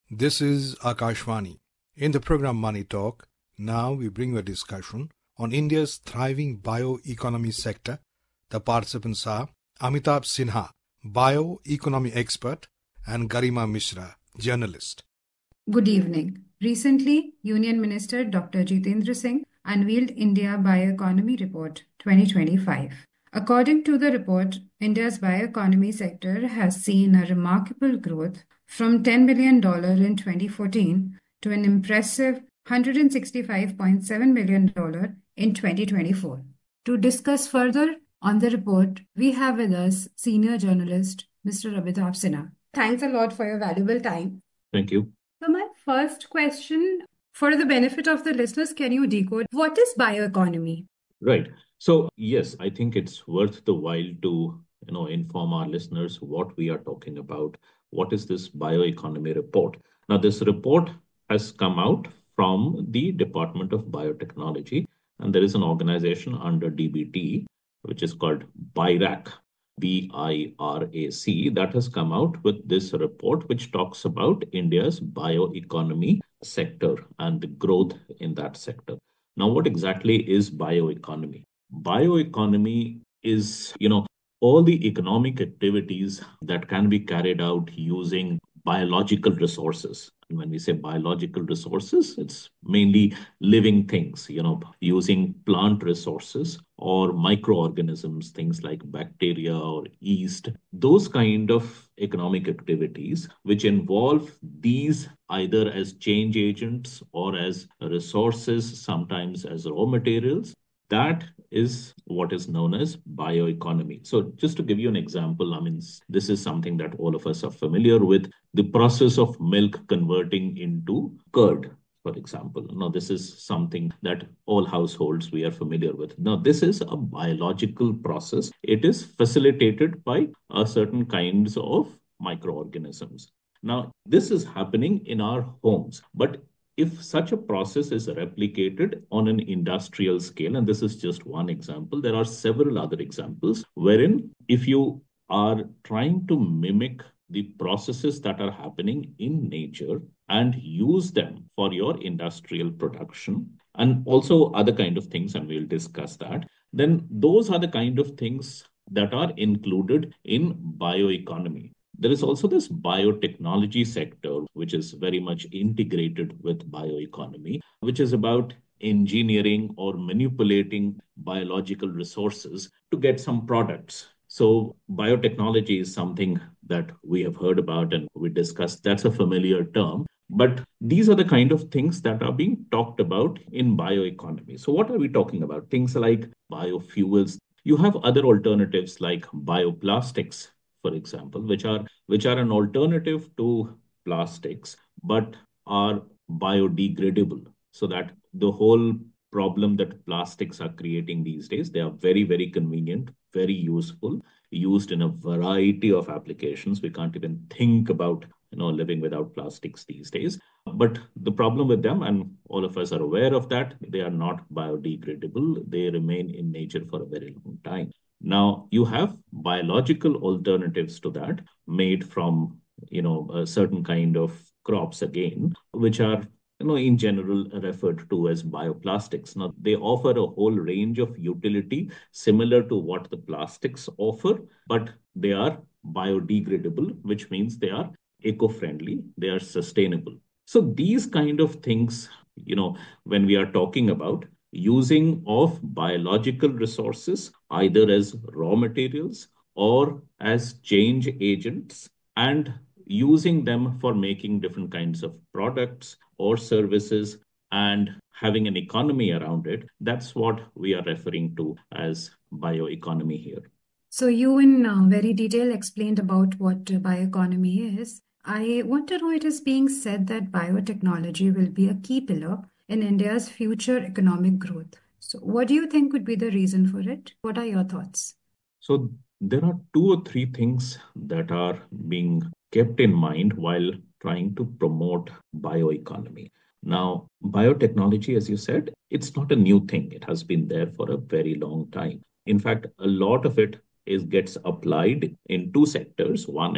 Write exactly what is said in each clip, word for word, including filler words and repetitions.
This is Akashvani. In the program Money Talk, now we bring you a discussion on India's thriving bioeconomy sector. The participants are Amitabh Sinha, bioeconomy expert, and Garima Mishra, journalist. Good evening. Recently, Union Minister Doctor Jitendra Singh unveiled India Bioeconomy Report twenty twenty-five. According to the report, India's bioeconomy sector has seen a remarkable growth from ten billion dollars in twenty fourteen to an impressive one hundred sixty-five point seven billion dollars in twenty twenty-four. To discuss further on the report, we have with us senior journalist Mister Amitabh Sinha. Thanks a lot for your valuable time. Thank you. So my first question, for the benefit of the listeners, can you decode what is bioeconomy? Right. So yes, I think it's worth the while to you know inform our listeners what we are talking about. What is this bioeconomy report? Now, this report has come out from the Department of Biotechnology, and there is an organization under D B T which is called BIRAC, B I R A C, that has come out with this report, which talks about India's bioeconomy sector and the growth in that sector. Now, what exactly is bioeconomy? Bioeconomy is, you know, all the economic activities that can be carried out using biological resources. And when we say biological resources, it's mainly living things, you know, using plant resources or microorganisms, things like bacteria or yeast, those kind of economic activities which involve these either as change agents or as resources, sometimes as raw materials. That is what is known as bioeconomy. So just to give you an example, I mean, this is something that all of us are familiar with, the process of milk converting into curd, for example. Now, this is something that all households we are familiar with. Now, this is a biological process. It is facilitated by a certain kinds of microorganisms. Now, this is happening in our homes, but if such a process is replicated on an industrial scale, and this is just one example, there are several other examples wherein if you are trying to mimic the processes that are happening in nature and use them for your industrial production and also other kind of things, and we'll discuss that, then those are the kind of things that are included in bioeconomy. There is also this biotechnology sector, which is very much integrated with bioeconomy, which is about engineering or manipulating biological resources to get some products. So biotechnology is something that we have heard about and we discussed. That's a familiar term. But these are the kind of things that are being talked about in bioeconomy. So what are we talking about? Things like biofuels. You have other alternatives like bioplastics, for example, which are which are an alternative to plastics, but are biodegradable. So that the whole problem that plastics are creating these days, they are very, very convenient, very useful, used in a variety of applications. We can't even think about you know living without plastics these days. But the problem with them, and all of us are aware of that, they are not biodegradable. They remain in nature for a very long time. Now, you have biological alternatives to that made from, you know, a certain kind of crops again, which are, you know, in general referred to as bioplastics. Now, they offer a whole range of utility similar to what the plastics offer, but they are biodegradable, which means they are eco-friendly, they are sustainable. So these kind of things, you know, when we are talking about using of biological resources, either as raw materials or as change agents, and using them for making different kinds of products or services and having an economy around it, that's what we are referring to as bioeconomy here. So you in uh, very detail explained about what uh, bioeconomy is. I want to know, it is being said that biotechnology will be a key pillar in India's future economic growth. So what do you think would be the reason for it? What are your thoughts? So there are two or three things that are being kept in mind while trying to promote bioeconomy. Now, biotechnology, as you said, it's not a new thing. It has been there for a very long time. In fact, a lot of it is gets applied in two sectors. One is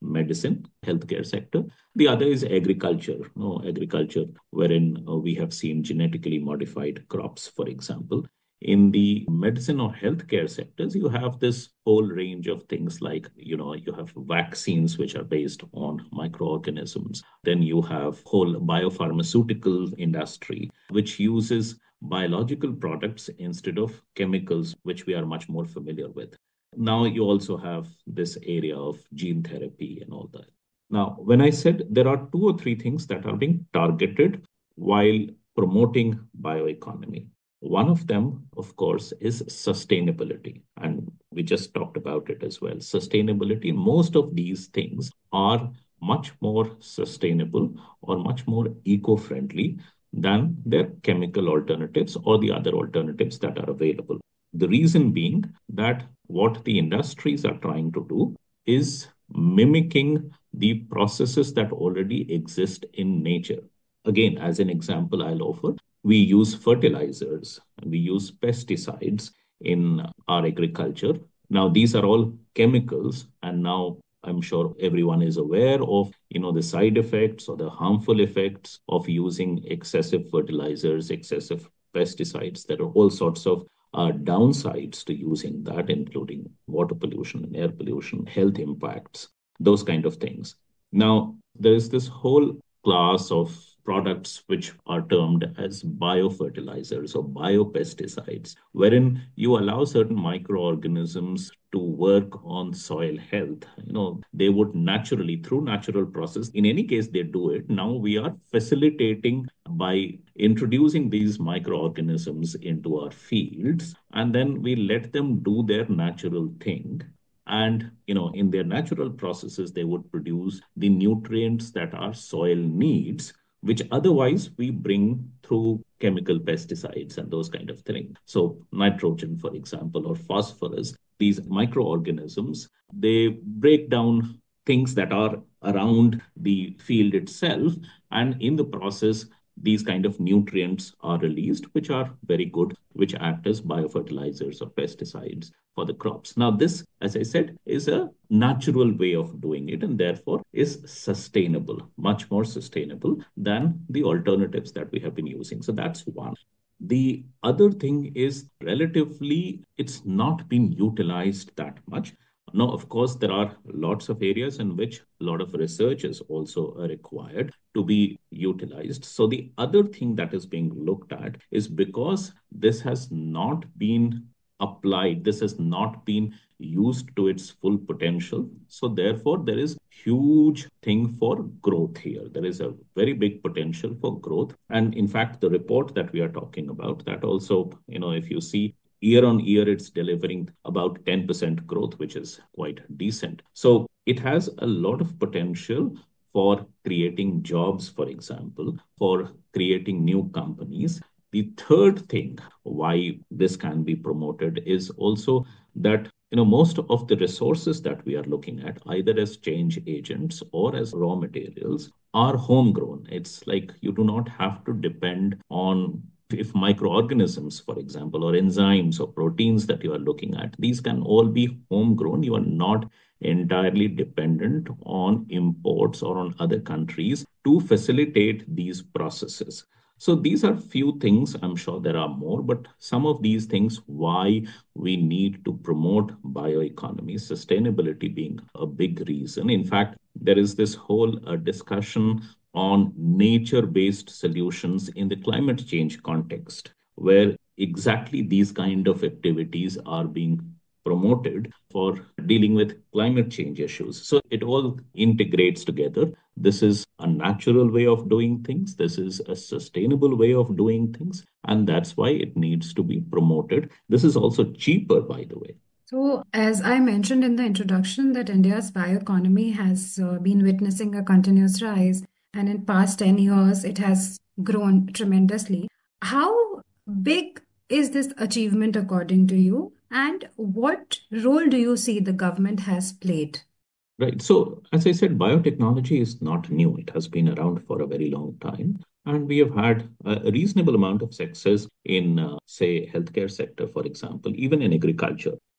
medicine, healthcare sector. The other is agriculture, no, agriculture, wherein uh, we have seen genetically modified crops, for example. In the medicine or healthcare sectors, you have this whole range of things like, you know, you have vaccines which are based on microorganisms. Then you have whole biopharmaceutical industry, which uses biological products instead of chemicals, which we are much more familiar with. Now you also have this area of gene therapy and all that. Now, when I said there are two or three things that are being targeted while promoting bioeconomy, one of them, of course, is sustainability. And we just talked about it as well. Sustainability, most of these things are much more sustainable or much more eco-friendly than their chemical alternatives or the other alternatives that are available. The reason being that what the industries are trying to do is mimicking the processes that already exist in nature. Again, as an example, I'll offer, we use fertilizers, we use pesticides in our agriculture. Now, these are all chemicals, and now I'm sure everyone is aware of, you know, the side effects or the harmful effects of using excessive fertilizers, excessive pesticides. There are all sorts of uh, downsides to using that, including water pollution and air pollution, health impacts, those kind of things. Now, there is this whole class of products which are termed as biofertilizers or biopesticides, wherein you allow certain microorganisms to work on soil health. You know, they would naturally, through natural process, in any case, they do it. Now we are facilitating by introducing these microorganisms into our fields, and then we let them do their natural thing. And, you know, in their natural processes, they would produce the nutrients that our soil needs, which otherwise we bring through chemical pesticides and those kind of things. So nitrogen, for example, or phosphorus, these microorganisms, they break down things that are around the field itself. And in the process, these kind of nutrients are released, which are very good, which act as biofertilizers or pesticides for the crops. Now, this, as I said, is a natural way of doing it and therefore is sustainable, much more sustainable than the alternatives that we have been using. So that's one. The other thing is relatively, it's not been utilized that much. Now, of course, there are lots of areas in which a lot of research is also required to be utilized. So the other thing that is being looked at is because this has not been applied, this has not been used to its full potential. So therefore, there is huge thing for growth here. There is a very big potential for growth. And in fact, the report that we are talking about, that also, you know, if you see, year on year, it's delivering about ten percent growth, which is quite decent. So it has a lot of potential for creating jobs, for example, for creating new companies. The third thing why this can be promoted is also that, you know, most of the resources that we are looking at, either as change agents or as raw materials, are homegrown. It's like you do not have to depend on if microorganisms, for example, or enzymes or proteins that you are looking at, these can all be homegrown. You are not entirely dependent on imports or on other countries to facilitate these processes. So these are few things. I'm sure there are more, but some of these things why we need to promote bioeconomy, sustainability being a big reason. In fact, there is this whole uh, discussion on nature-based solutions in the climate change context, where exactly these kind of activities are being promoted for dealing with climate change issues. So it all integrates together. This is a natural way of doing things. This is a sustainable way of doing things. And that's why it needs to be promoted. This is also cheaper, by the way. So, as I mentioned in the introduction, that India's bioeconomy has uh, been witnessing a continuous rise, and in past ten years, it has grown tremendously. How big is this achievement according to you? And what role do you see the government has played? Right. So, as I said, biotechnology is not new. It has been around for a very long time. And we have had a reasonable amount of success in, uh, say, healthcare sector, for example, even in agriculture.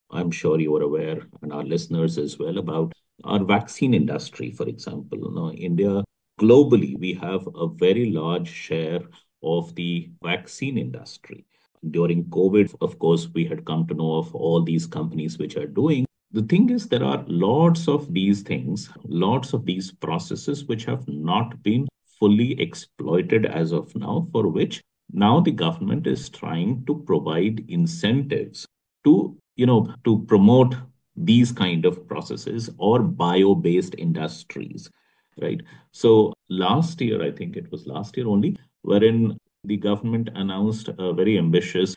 I'm sure you are aware, and our listeners as well, about our vaccine industry, for example. You know, India, globally, we have a very large share of the vaccine industry. During COVID, of course, we had come to know of all these companies which are doing. The thing is, there are lots of these things, lots of these processes which have not been fully exploited as of now, for which now the government is trying to provide incentives to, you know, to promote these kind of processes or bio-based industries, right? So last year, I think it was last year only, wherein the government announced a very ambitious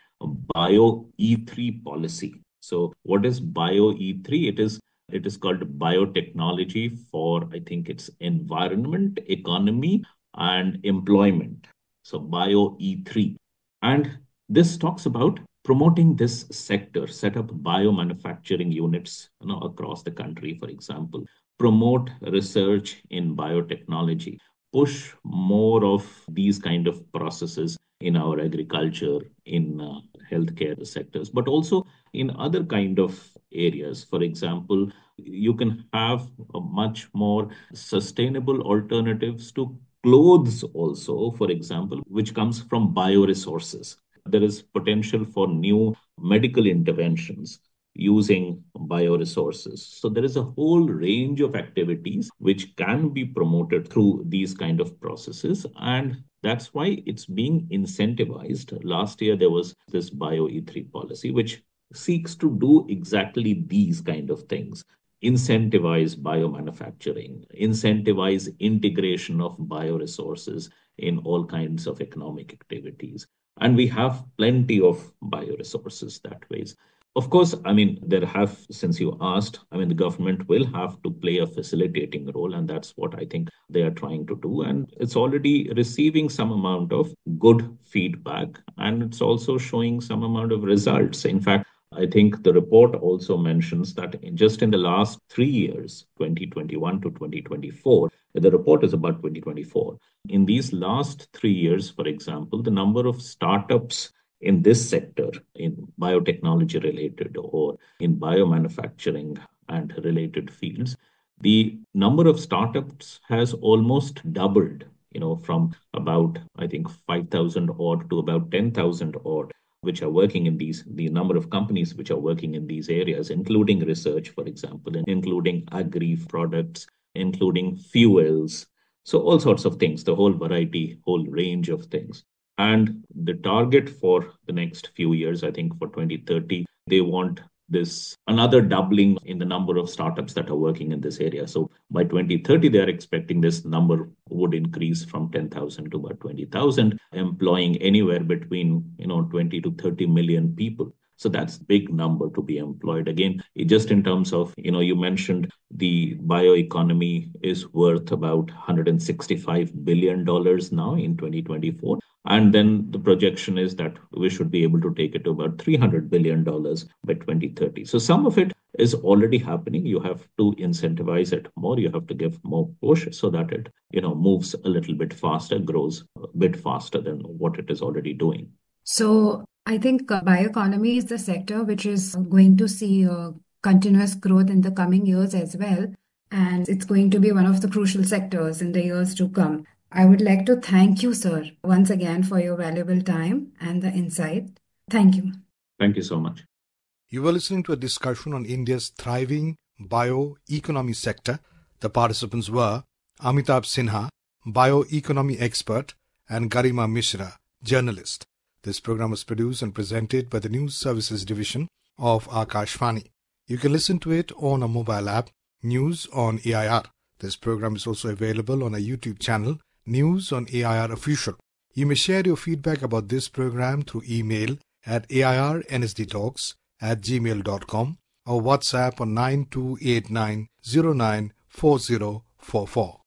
Bio E three policy. So what is Bio E three? It is it is called biotechnology for, I think it's environment, economy, and employment. So Bio E three. And this talks about promoting this sector, set up biomanufacturing units, you know, across the country, for example, promote research in biotechnology, push more of these kind of processes in our agriculture, in uh, healthcare sectors, but also in other kind of areas. For example, you can have a much more sustainable alternatives to clothes also, for example, which comes from bioresources. There is potential for new medical interventions using bioresources. So there is a whole range of activities which can be promoted through these kind of processes. And that's why it's being incentivized. Last year, there was this Bio E three policy, which seeks to do exactly these kind of things. Incentivize biomanufacturing, incentivize integration of bioresources in all kinds of economic activities. And we have plenty of bioresources that ways. Of course, I mean, there have, since you asked, I mean, the government will have to play a facilitating role, and that's what I think they are trying to do. And it's already receiving some amount of good feedback, and it's also showing some amount of results. In fact, I think the report also mentions that in just in the last three years, twenty twenty-one to twenty twenty-four, the report is about twenty twenty-four. In these last three years, for example, the number of startups in this sector, in biotechnology related or in biomanufacturing and related fields, the number of startups has almost doubled, you know, from about, I think, five thousand odd to about ten thousand odd, which are working in these, the number of companies which are working in these areas, including research, for example, and including agri products, including fuels. So all sorts of things, the whole variety, whole range of things. And the target for the next few years, I think for twenty thirty, they want this another doubling in the number of startups that are working in this area. So by twenty thirty, they are expecting this number would increase from ten thousand to about twenty thousand, employing anywhere between, you know, twenty to thirty million people. So that's a big number to be employed. Again, just in terms of, you know, you mentioned the bioeconomy is worth about one hundred sixty-five billion dollars now in twenty twenty-four. And then the projection is that we should be able to take it to about three hundred billion dollars by twenty thirty. So some of it is already happening. You have to incentivize it more. You have to give more push so that it, you know, moves a little bit faster, grows a bit faster than what it is already doing. So I think uh, bioeconomy is the sector which is going to see uh, continuous growth in the coming years as well. And it's going to be one of the crucial sectors in the years to come. I would like to thank you, sir, once again for your valuable time and the insight. Thank you. Thank you so much. You were listening to a discussion on India's thriving bioeconomy sector. The participants were Amitabh Sinha, bioeconomy expert, and Garima Mishra, journalist. This program was produced and presented by the News Services Division of Akashvani. You can listen to it on a mobile app, News on A I R. This program is also available on a YouTube channel, News on A I R Official. You may share your feedback about this program through email at airnsdtalks at gmail dot com or WhatsApp on nine two eight nine zero nine four zero four four.